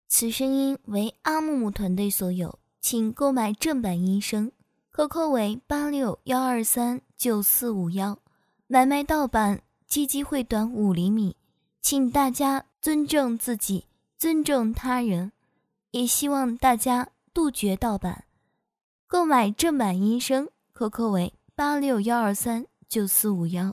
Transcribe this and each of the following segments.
此声音为阿木木团队所有，请购买正版音声，扣扣为8612394451，买卖盗版，鸡鸡会短5厘米，请大家尊重自己，尊重他人，也希望大家杜绝盗版。购买正版音声，扣扣为8612394451。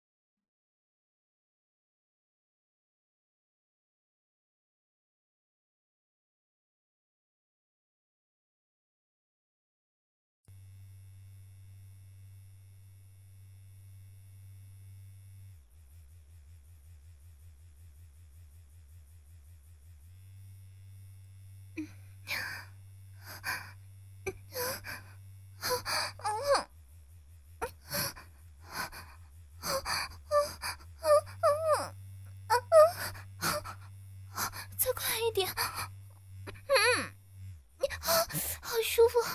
再快一点，好舒服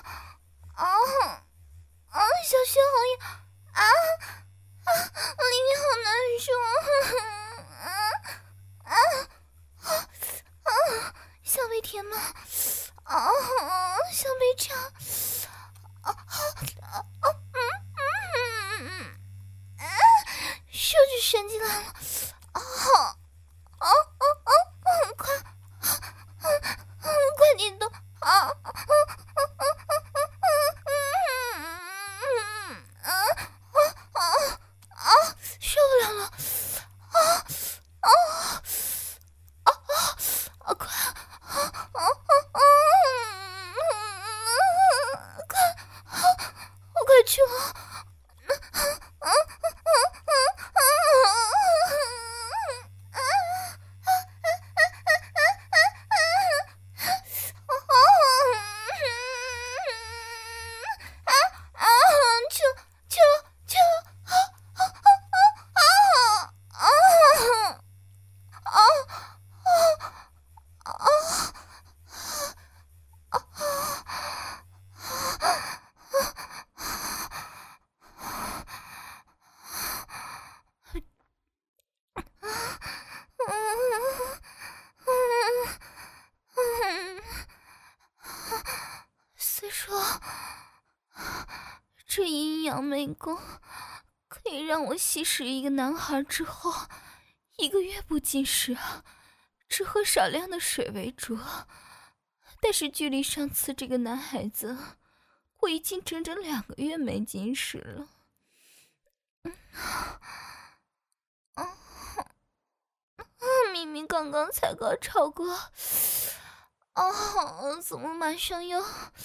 小穴好痒里面好难受小被填满小被插手指伸进来了快点动受不了了快我快去了虽说这阴阳美功可以让我吸食一个男孩之后1个月不进食，只喝少量的水为主，但是距离上次这个男孩子，我已经整整2个月没进食了。明明刚刚才高潮过，怎么马上又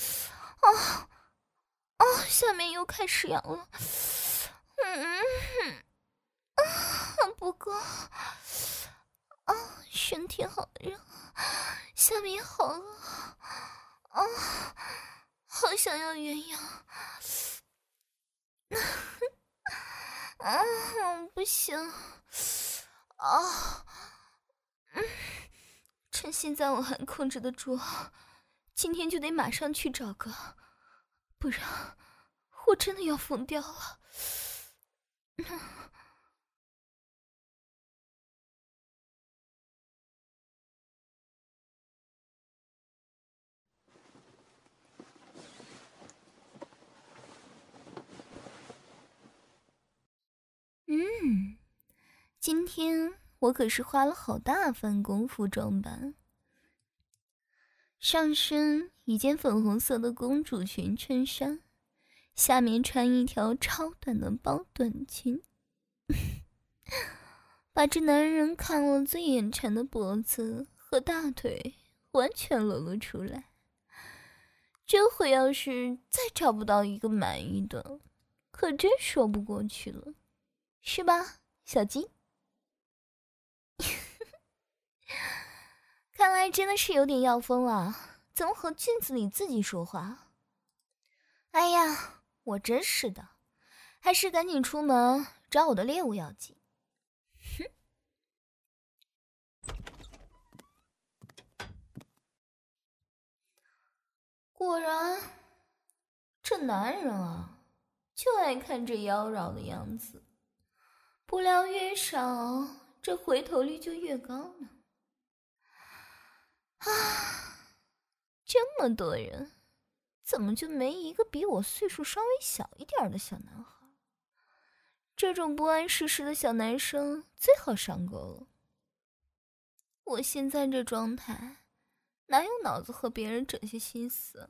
下面又开始痒了。不过身体好热，下面好饿好想要鸳鸯不行趁现在我还控制得住，今天就得马上去找个，不然我真的要疯掉了。今天我可是花了好大番功夫装扮，上身一件粉红色的公主裙衬衫，下面穿一条超短的包短裙，把这男人看我最眼馋的脖子和大腿完全裸露出来。这回要是再找不到一个满意的，可真说不过去了，是吧，小鸡？看来真的是有点要疯了，怎么和镜子里自己说话？哎呀，我真是的，还是赶紧出门找我的猎物要紧。果然，这男人啊，就爱看这妖娆的样子，不料越少，这回头率就越高呢。 这么多人，怎么就没一个比我岁数稍微小一点的小男孩？这种不谙世事的小男生最好上钩了。我现在这状态，哪有脑子和别人整些心思？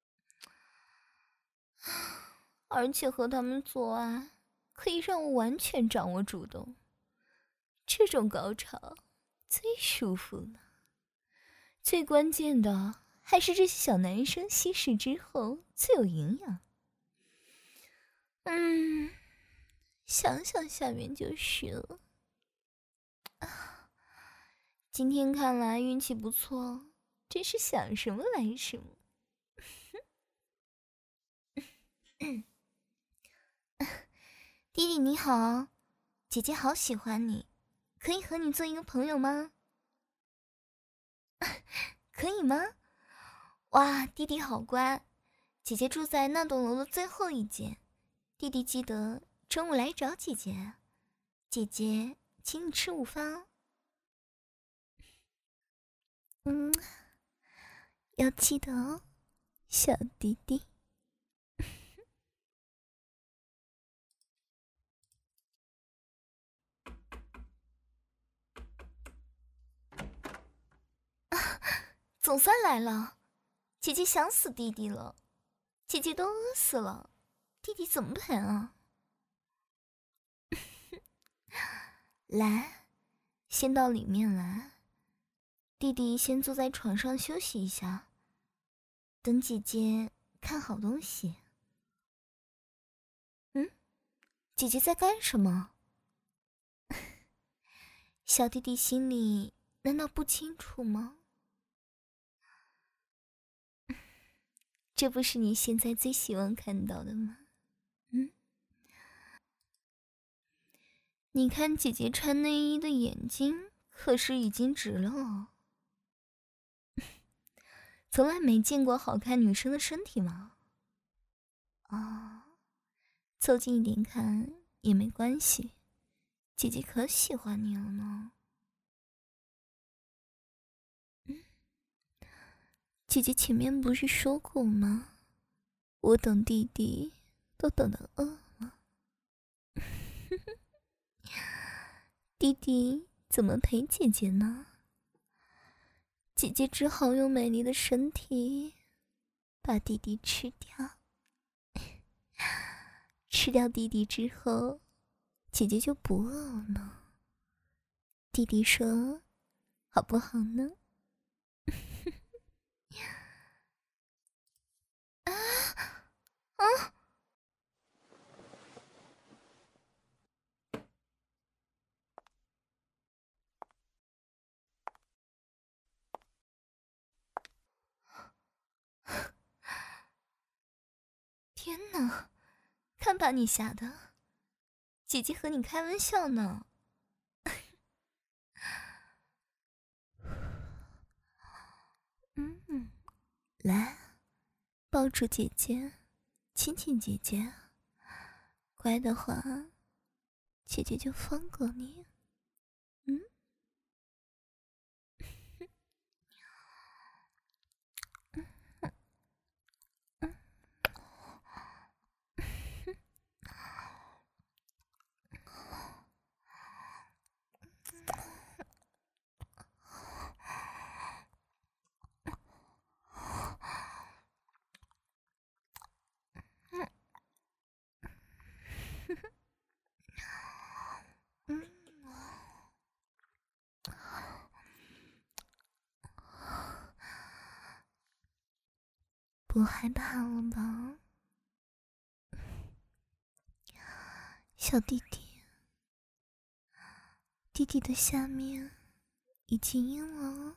而且和他们做爱，可以让我完全掌握主动，这种高潮最舒服了。最关键的还是这些小男生吸食之后最有营养。想想下面就是了。今天看来运气不错，真是想什么来什么。弟弟你好，姐姐好喜欢你，可以和你做一个朋友吗？可以吗？哇，弟弟好乖，姐姐住在那栋楼的最后一间，弟弟记得中午来找姐姐，姐姐请你吃午饭哦。要记得哦，小弟弟。总算来了，姐姐想死弟弟了，姐姐都饿死了，弟弟怎么办啊？来，先到里面来，弟弟先坐在床上休息一下，等姐姐看好东西。姐姐在干什么？小弟弟心里难道不清楚吗？这不是你现在最希望看到的吗？你看姐姐穿内衣的眼睛可是已经直了哦。从来没见过好看女生的身体吗？凑近一点看也没关系，姐姐可喜欢你了呢。姐姐前面不是说过吗？我等弟弟都等得饿了。弟弟怎么陪姐姐呢？姐姐只好用美丽的身体把弟弟吃掉。吃掉弟弟之后，姐姐就不饿了。弟弟说好不好呢？天哪，看把你吓的，姐姐和你开玩笑呢。来，抱住姐姐，亲亲姐姐，乖的话，姐姐就放过你。不害怕了吧，小弟弟？弟弟的下面已经硬了哦，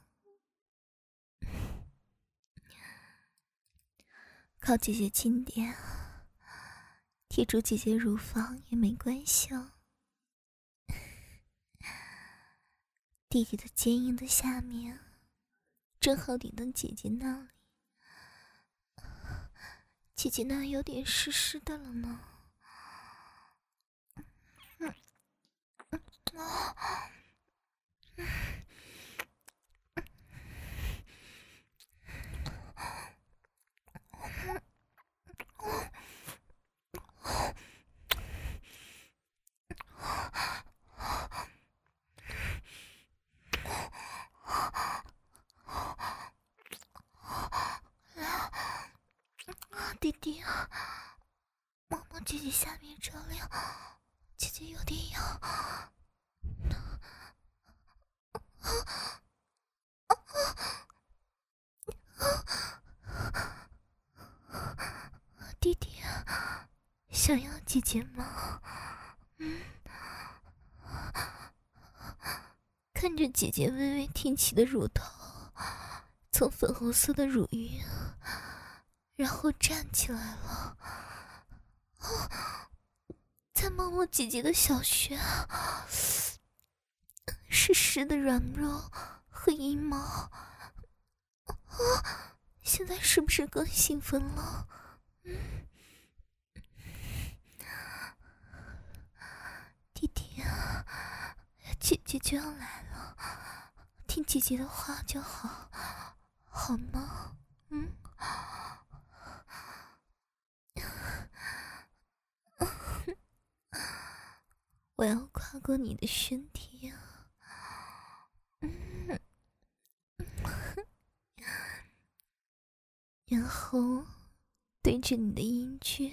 靠姐姐近点，贴住姐姐乳房也没关系哦。弟弟的坚硬的下面正好顶到姐姐那里，姐姐那有点湿湿的了呢。 弟弟，摸摸姐姐下面着凉，姐姐有点痒。弟弟，想要姐姐吗？看着姐姐微微挺起的乳头，从粉红色的乳晕，然后站起来了。再摸摸姐姐的小穴，湿湿的软肉和阴毛。现在是不是更兴奋了？弟弟，姐姐就要来了，听姐姐的话就好，好吗？我要跨过你的身体呀，然后对着你的阴茎，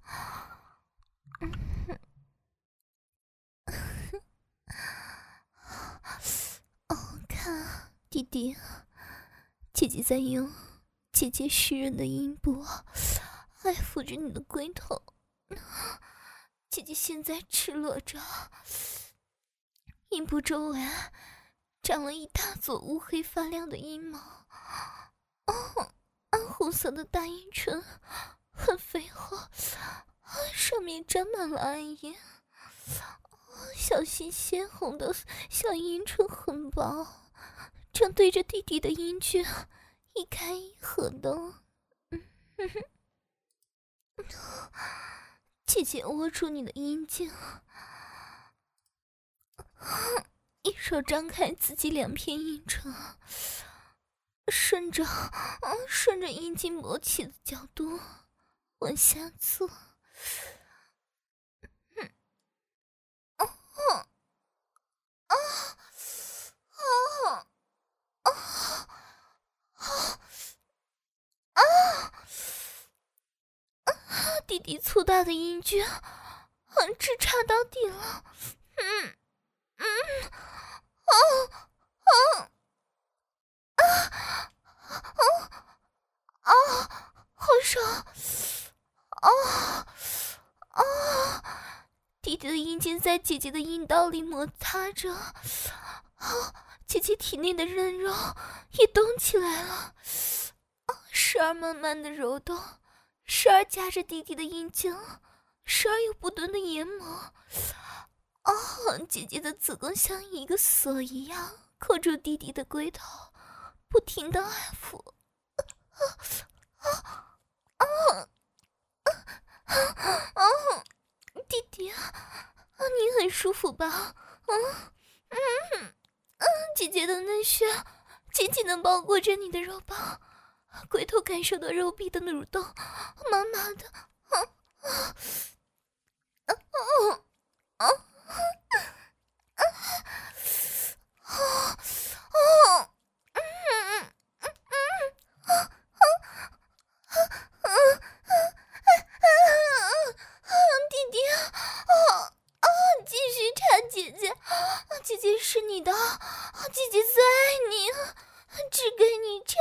看弟弟，姐姐在用姐姐湿润的阴部爱抚着你的龟头。姐姐现在赤裸着，阴部周围长了一大撮乌黑发亮的阴毛。暗红色的大阴唇很肥厚，上面沾满了暗液，小心鲜红的小阴唇很薄，正对着弟弟的阴茎一开一合的。姐姐握住你的阴茎，一手张开自己两片阴唇，顺着阴茎勃起的角度往下做。弟弟粗大的阴茎直插到底了。好爽！弟弟的阴茎在姐姐的阴道里摩擦着，姐姐体内的嫩肉也动起来了。时而慢慢的揉动，时而夹着弟弟的阴茎，时而又不断的研磨。姐姐的子宫像一个锁一样扣住弟弟的龟头，不停的爱抚。弟弟，你很舒服吧？姐姐的嫩穴紧紧地包裹着你的肉棒，龟头感受到肉壁的蠕动，麻麻的。弟弟，继续缠姐姐，姐姐是你的，姐姐最爱你，只给你缠。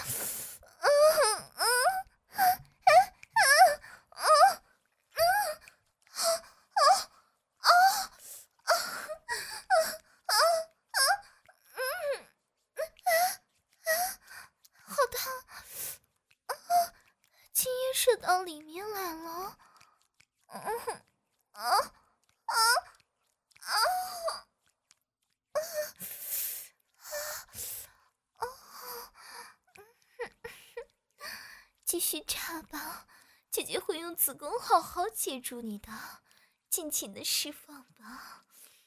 好烫，精液射到里面来了。继续插吧，姐姐会用子宫好好接住你的，尽情的释放吧。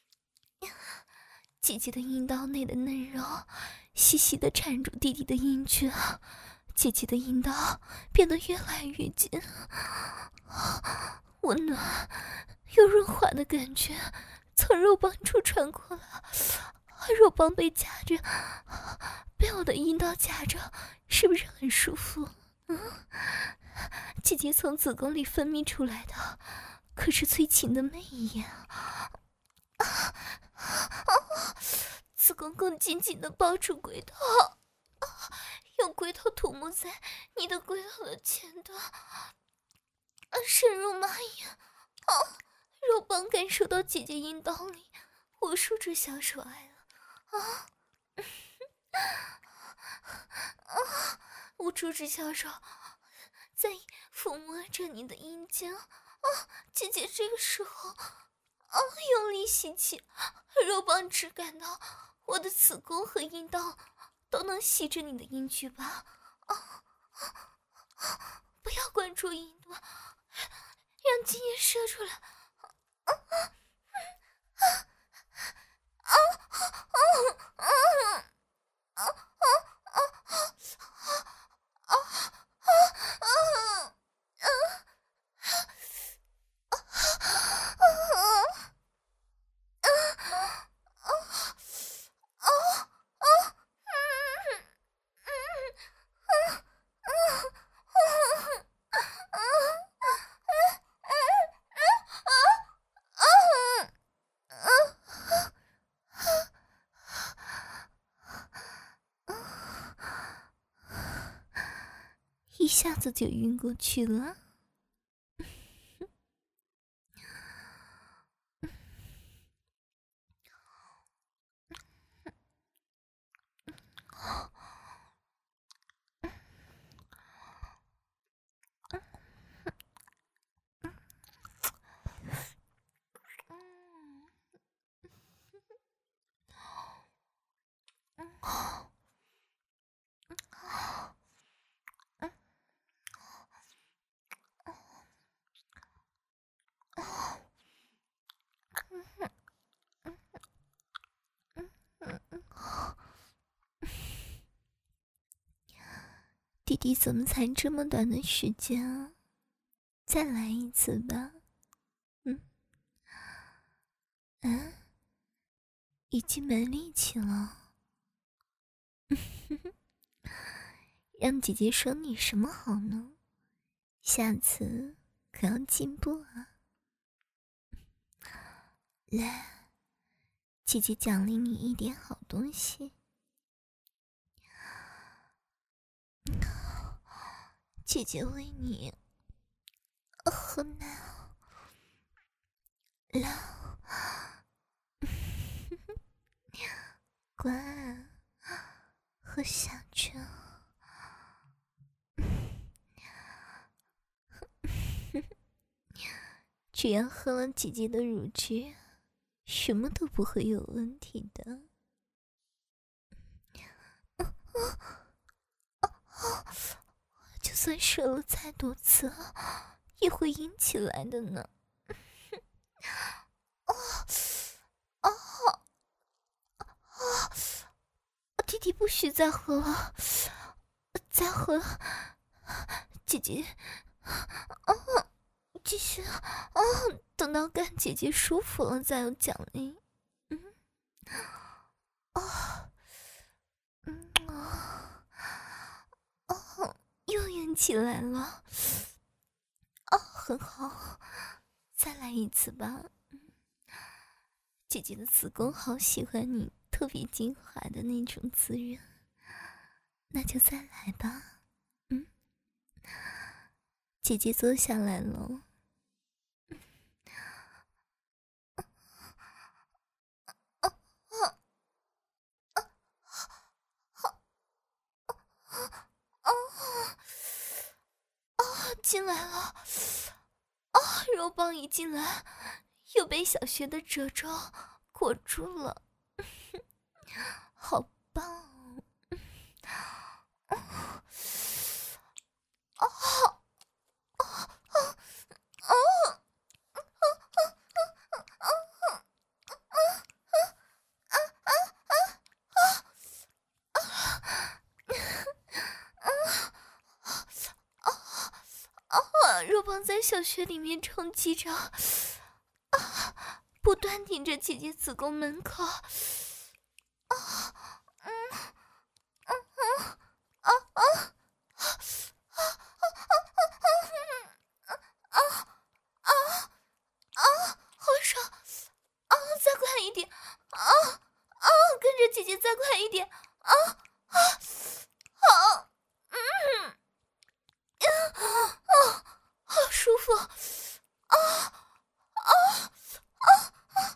姐姐的阴道内的嫩肉细细的缠住弟弟的阴茎，姐姐的阴道变得越来越紧，温暖又润滑的感觉从肉棒处传过来，肉棒被夹着，被我的阴道夹着，是不是很舒服？ 姐姐从子宫里分泌出来的可是催情的媚眼，子宫更紧紧地抱住龟头，用龟头涂抹在你的龟头的前端，深入马眼，肉棒感受到姐姐阴道里无数只小手爱了，无数只小手在抚摸着你的阴茎，姐姐这个时候用力吸气，肉棒只感到我的子宫和阴道都能吸着你的阴具吧，不要关注阴道，让精液射出来，一下子就晕过去了。弟弟怎么才这么短的时间啊？再来一次吧。已经没力气了。让姐姐说你什么好呢？下次可要进步啊。来，姐姐奖励你一点好东西。姐姐为你喝奶了，乖，喝下去。只要喝了姐姐的乳汁，什么都不会有问题的。就算射了再多次，也会硬起来的呢。弟弟不许再喝了，再喝了，姐姐，继续，等到干姐姐舒服了再有奖励。又硬起来了，很好，再来一次吧。姐姐的子宫好喜欢你特别精华的那种滋润，那就再来吧。姐姐坐下来了。进来了，肉棒一进来又被小穴的褶皱裹住了，好棒肉棒在小穴里面冲击着，不断顶着姐姐子宫门口， 再快一点！啊啊！好，好舒服！啊啊啊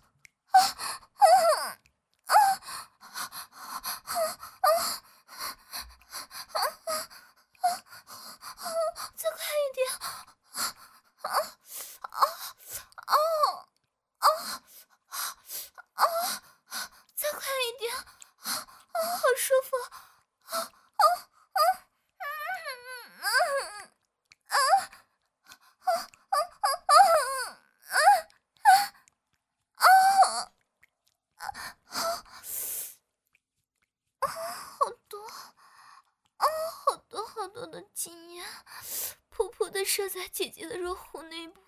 再快一点！再快一点！好舒服！好多好多的精液，噗噗的射在姐姐的肉壶内部。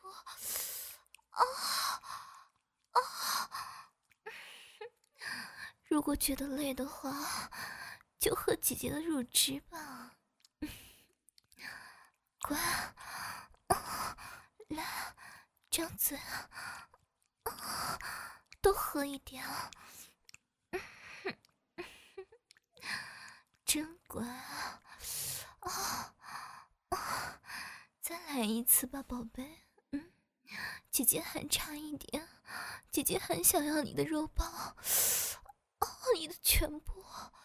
如果觉得累的话，就喝姐姐的乳汁吧。乖，来，张嘴，多喝一点。真乖再来一次吧，宝贝。姐姐还差一点，姐姐很想要你的肉包，你的全部。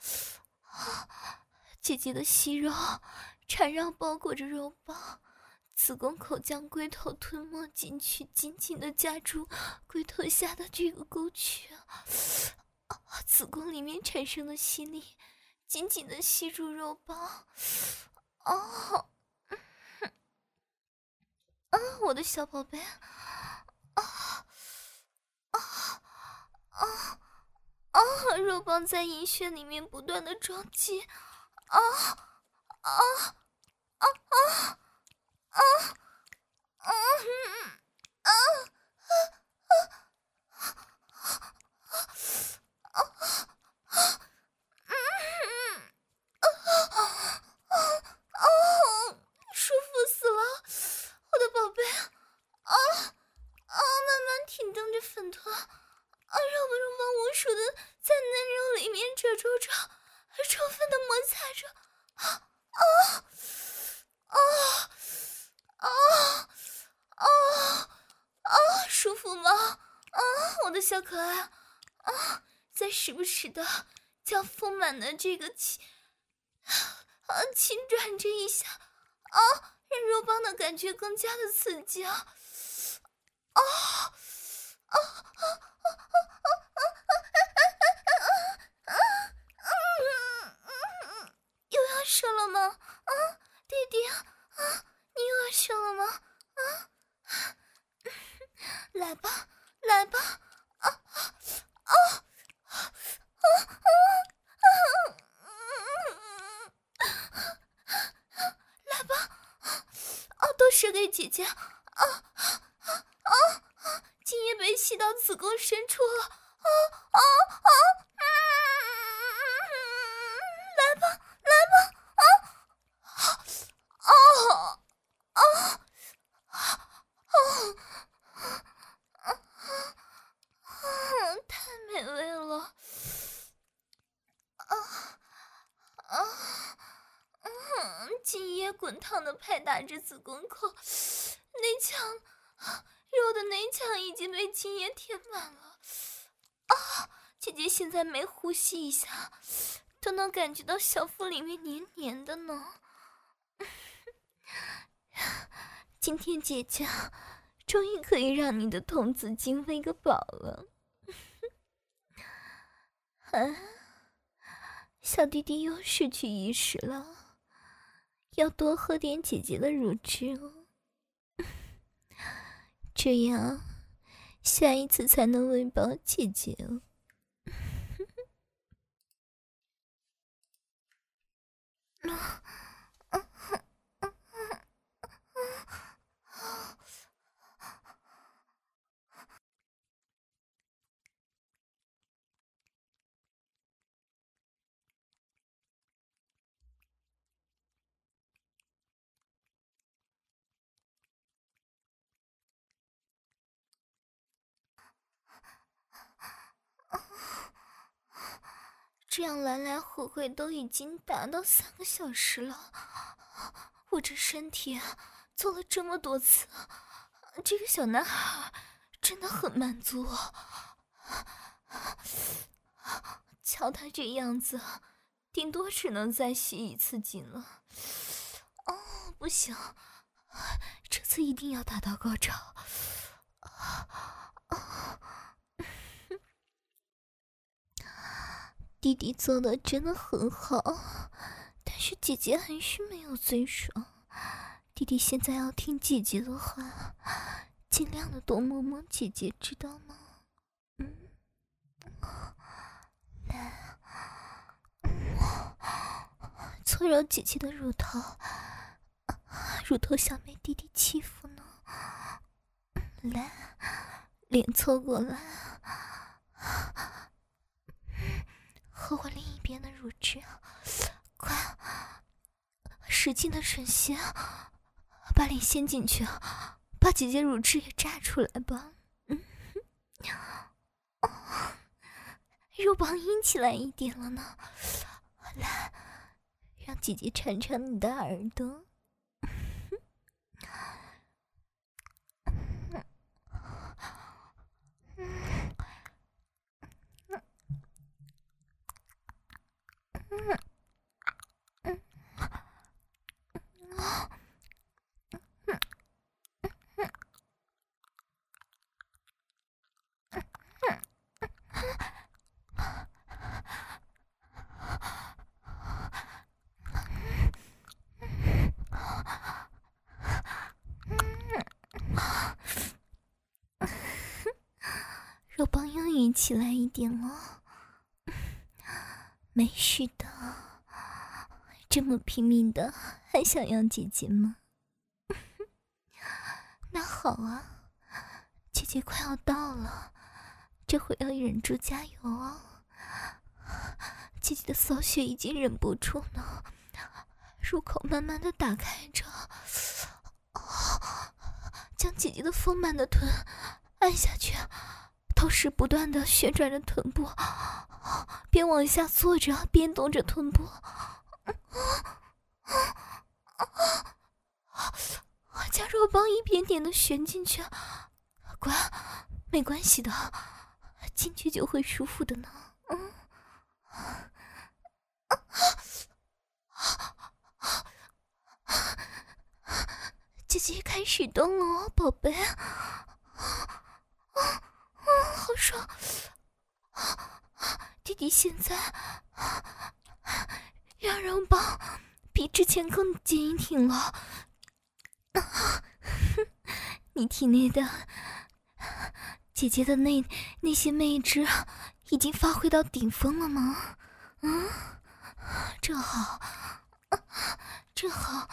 姐姐的息肉缠绕包裹着肉包，子宫口将龟头吞没进去，紧紧地夹住龟头下的这个沟渠。子宫里面产生的吸力紧紧地吸住肉包。我的小宝贝，肉棒在阴穴里面不断的撞击。舒服死了，我的宝贝！慢慢挺动着粉团，肉棒无数的在嫩肉里面褶皱着，充分的摩擦着。舒服吗？我的小可爱，再时不时的将丰满的这个轻转这一下，让肉棒的感觉更加的刺激啊！又要射了吗？弟弟，你又要射了吗？来吧，来吧！来吧！都射给姐姐！精液被吸到子宫深处了！来吧，来吧！太美味了！精液滚烫的拍打着子宫口，内腔，肉的内腔已经被精液填满了。姐姐现在每呼吸一下，都能感觉到小腹里面黏黏的呢。今天姐姐终于可以让你的童子精喂个饱了。小弟弟又失去意识了，要多喝点姐姐的乳汁哦，这样下一次才能喂饱姐姐哦。 这样来来回回都已经达到3个小时了，我这身体做了这么多次，这个小男孩真的很满足我。瞧他这样子，顶多只能再吸1次精了。哦，不行，这次一定要达到高潮。弟弟做的真的很好，但是姐姐还是没有最爽。弟弟现在要听姐姐的话，尽量的多摸摸姐姐，知道吗？来，搓揉姐姐的乳头，乳头想被弟弟欺负呢。来，脸凑过来，和我另一边的乳汁，快，使劲的吮吸，把脸陷进去，把姐姐乳汁也榨出来吧。肉棒硬起来一点了呢，来，让姐姐尝尝你的耳朵。肉棒又硬起来一点了，没事的，这么拼命的还想要姐姐吗？那好啊，姐姐快要到了，这会要忍住加油哦。姐姐的骚穴已经忍不住了，入口慢慢的打开着，将姐姐的丰满的臀按下去，同时不断的旋转着臀部，边往下坐着边动着臀部，将肉棒一点点的旋进去，乖，没关系的，进去就会舒服的呢。姐姐开始动了哦，宝贝，好爽！弟弟现在让肉棒比之前更坚挺了。你体内的姐姐的那些魅汁已经发挥到顶峰了吗？正好，正好。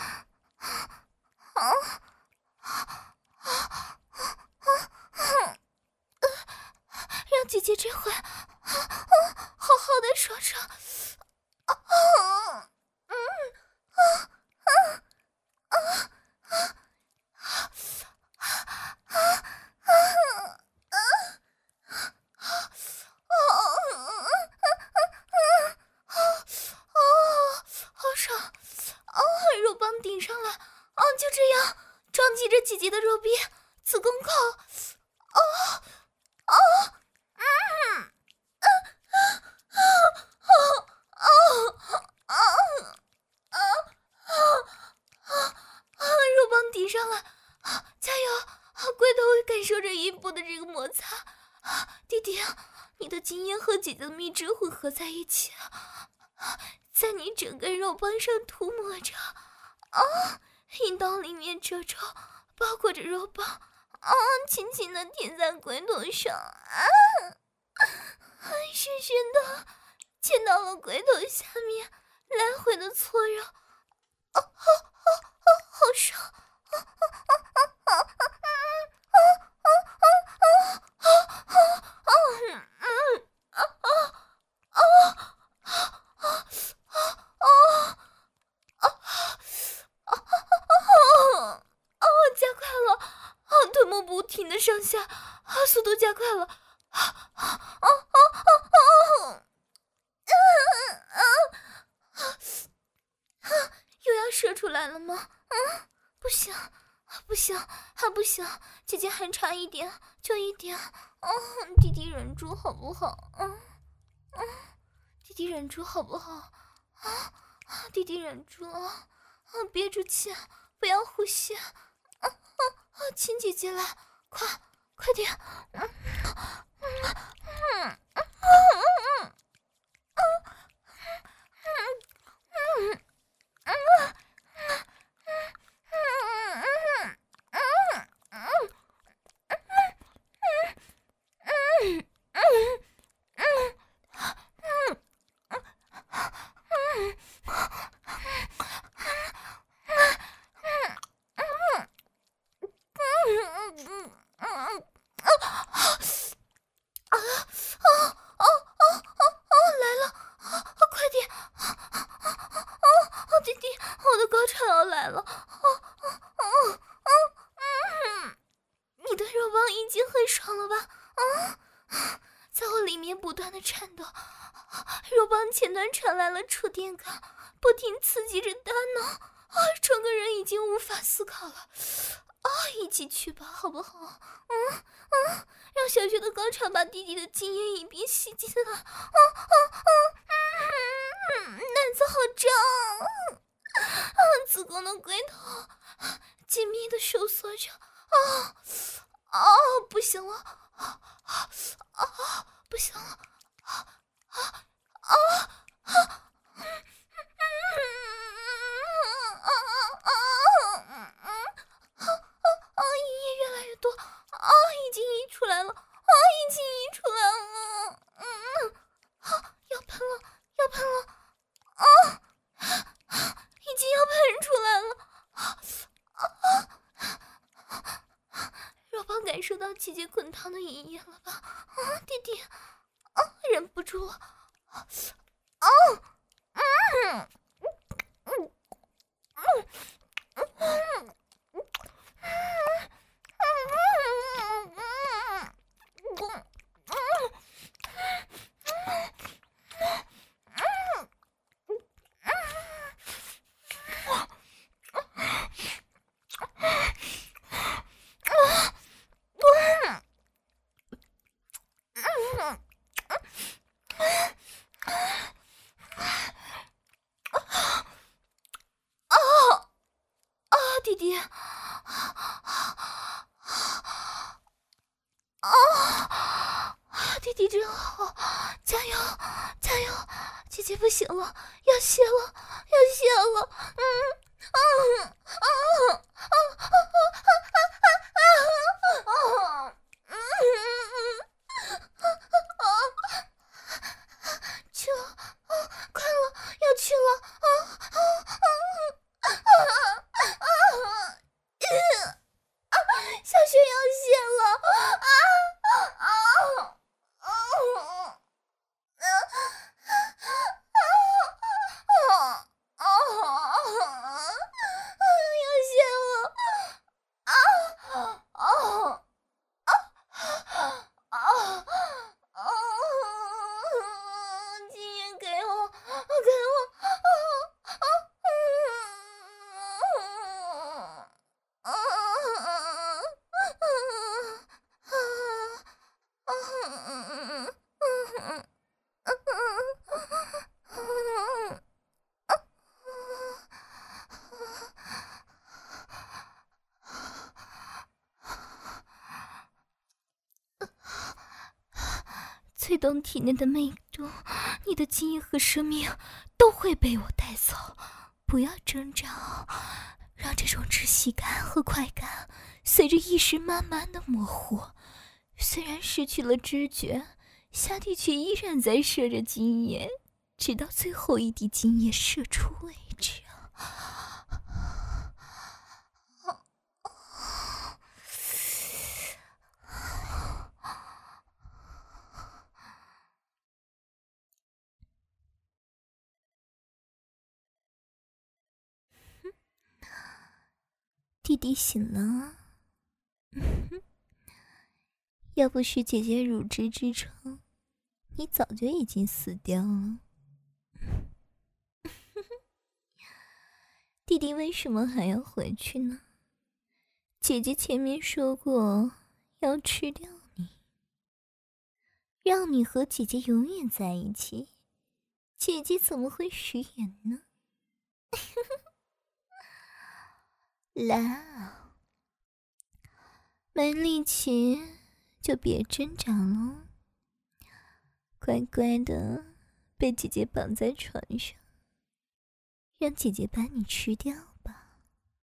让姐姐这回好好的爽爽。好爽！肉棒顶上来，就这样撞击着姐姐的肉壁、子宫口。肉棒顶上来，加油！龟头感受着阴部的这个摩擦，弟弟，你的精液和姐姐的蜜汁混合在一起，在你整个肉棒上涂抹着，阴道里面褶皱包裹着肉棒，轻轻的舔在龟头上，深深的嵌到了龟头下面，来回的搓揉，好爽！加快了，臀部不停的上下，速度加快了， 出来了吗？不行，不行，还不行，姐姐还差一点，就一点。弟弟忍住好不好？弟弟忍住好不好？弟弟忍住啊！憋住气，不要呼吸。亲姐姐来，快点！前端传来了触电感，不停刺激着大脑，整个人已经无法思考了。一起去吧，好不好？让小雪的高潮把弟弟的精液一并吸进来。奶子好胀，子宫的龟头紧密的收缩着。不行了，不行了，液越来越多，已经溢出来了，已经溢出来了，要喷了，要喷了，已经要喷出来了，肉棒感受到姐姐滚烫的饮液了吧？弟弟，忍不住了，弟弟，弟弟真好，加油，加油！姐姐不行了，要泄了，要泄了，去了，快了，要去了，小雪要泄了，催动体内的媚毒，你的精液和生命都会被我带走。不要挣扎，让这种窒息感和快感随着意识慢慢的模糊。虽然失去了知觉，下体却依然在射着精液，直到最后一滴精液射出为止。弟弟醒了，要不是姐姐乳汁支撑，你早就已经死掉了。 弟弟为什么还要回去呢？姐姐前面说过要吃掉你，让你和姐姐永远在一起，姐姐怎么会食言呢？来啊，没力气就别挣扎了，乖乖的被姐姐绑在床上，让姐姐把你吃掉吧。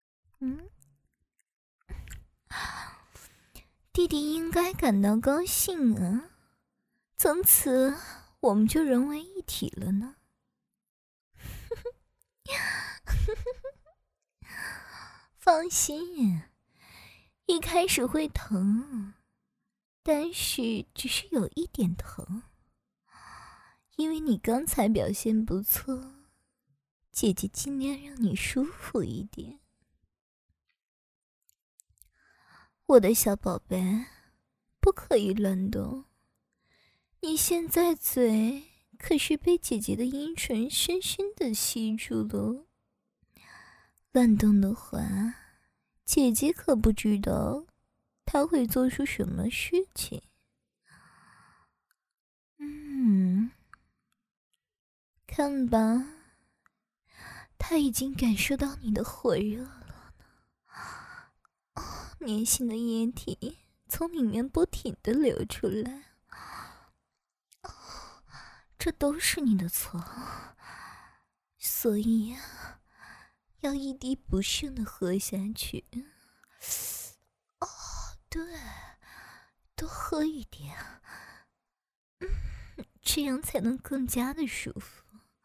弟弟应该感到高兴啊，从此我们就融为一体了呢。放心，一开始会疼，但是只是有一点疼，因为你刚才表现不错，姐姐尽量让你舒服一点。我的小宝贝，不可以乱动，你现在嘴可是被姐姐的阴唇深深的吸住了，乱动的话，姐姐可不知道她会做出什么事情。看吧，她已经感受到你的火热了呢。粘性的液体从里面不停地流出来，这都是你的错，所以要一滴不剩的喝下去。对，多喝一点，这样才能更加的舒服。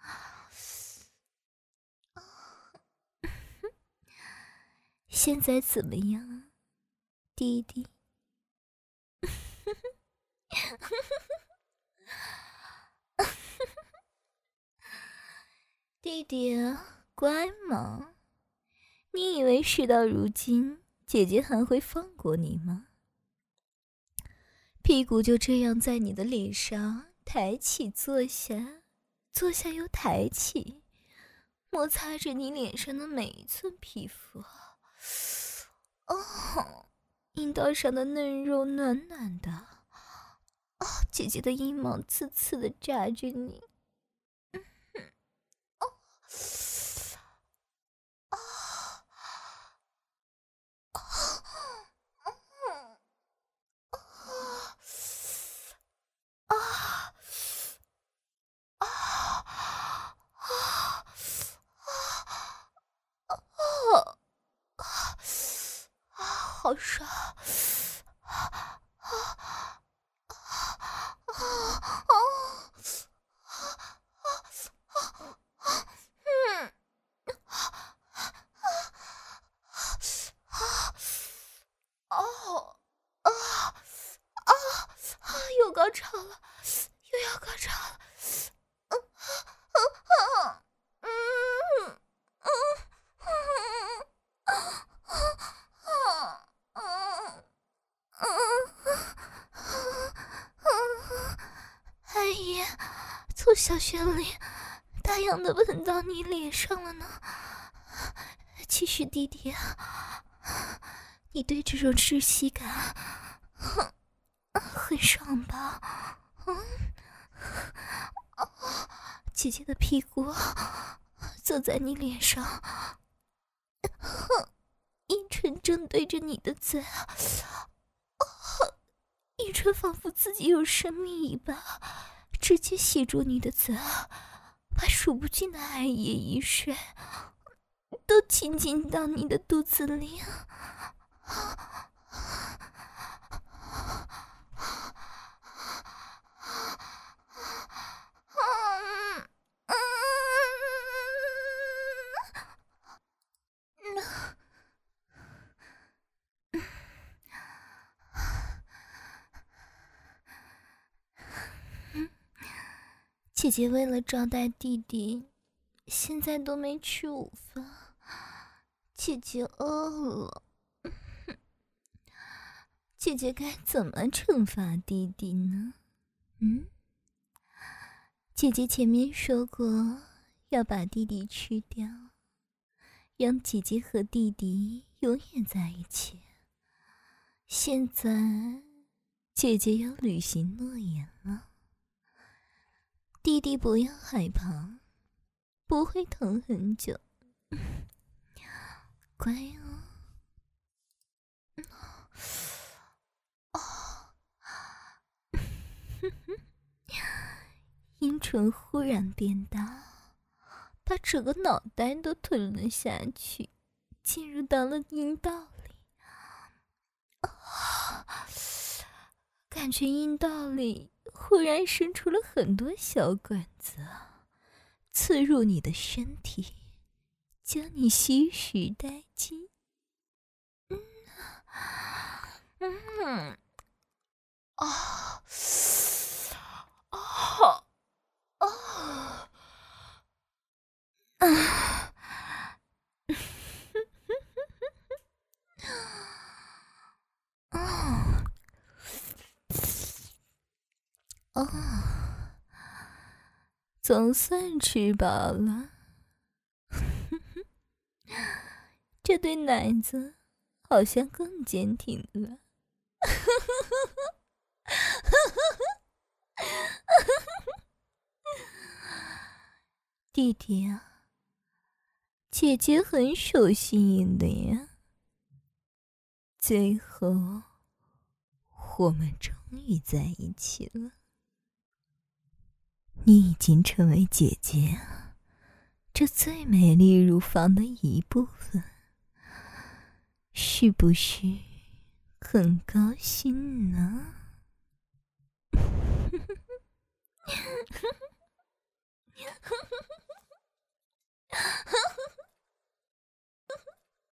现在怎么样，弟弟？弟弟，乖吗？你以为事到如今，姐姐还会放过你吗？屁股就这样在你的脸上抬起坐下，坐下又抬起，摩擦着你脸上的每一寸皮肤。阴道上的嫩肉暖暖的，姐姐的阴毛刺刺的扎着你。好爽！又高潮了，又要高潮了！哎呀，从小穴里大样的吻到你脸上了呢。其实弟弟啊，你对这种窒息感很爽吧？姐姐的屁股坐在你脸上，阴唇正对着你的嘴，阴唇仿佛自己有生命一般，直接吸住你的嘴，把数不尽的爱液一水都倾进到你的肚子里。姐姐为了招待弟弟，现在都没吃午饭，姐姐饿了。姐姐该怎么惩罚弟弟呢？姐姐前面说过要把弟弟吃掉， 让姐姐和弟弟永远在一起。现在姐姐要履行诺言了，弟弟不要害怕，不会疼很久，乖哦。阴唇忽然变大，把整个脑袋都吞了下去，进入到了阴道里。感觉阴道里忽然伸出了很多小管子，刺入你的身体，将你吸食殆尽。总算吃饱了。这对奶子好像更坚挺了。弟弟啊，姐姐很守信用的呀。最后，我们终于在一起了。你已经成为姐姐这最美丽乳房的一部分，是不是很高兴呢？